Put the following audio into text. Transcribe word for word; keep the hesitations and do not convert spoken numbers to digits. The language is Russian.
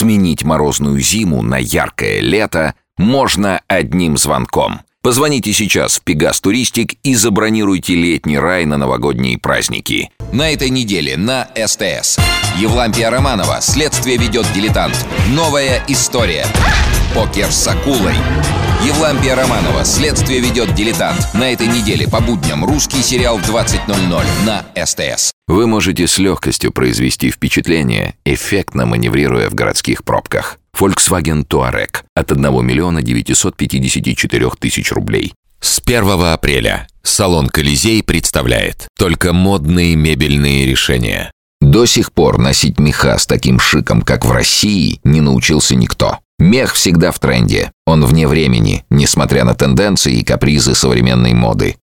Сменить морозную зиму на яркое лето можно одним звонком. Позвоните сейчас в Пегас Туристик и забронируйте летний рай на новогодние праздники. На этой неделе на СТС. Евлампия Романова. Следствие ведет дилетант. Новая история. Покер с акулой. Евлампия Романова. Следствие ведет дилетант. На этой неделе по будням русский сериал в двадцать ноль ноль на СТС. Вы можете с легкостью произвести впечатление, эффектно маневрируя в городских пробках. Volkswagen Touareg от одного миллиона девятисот пятидесяти четырёх тысяч рублей. С первого апреля салон «Колизей» представляет только модные мебельные решения. До сих пор носить меха с таким шиком, как в России, не научился никто. Мех всегда в тренде. Он вне времени, несмотря на тенденции и капризы современной моды.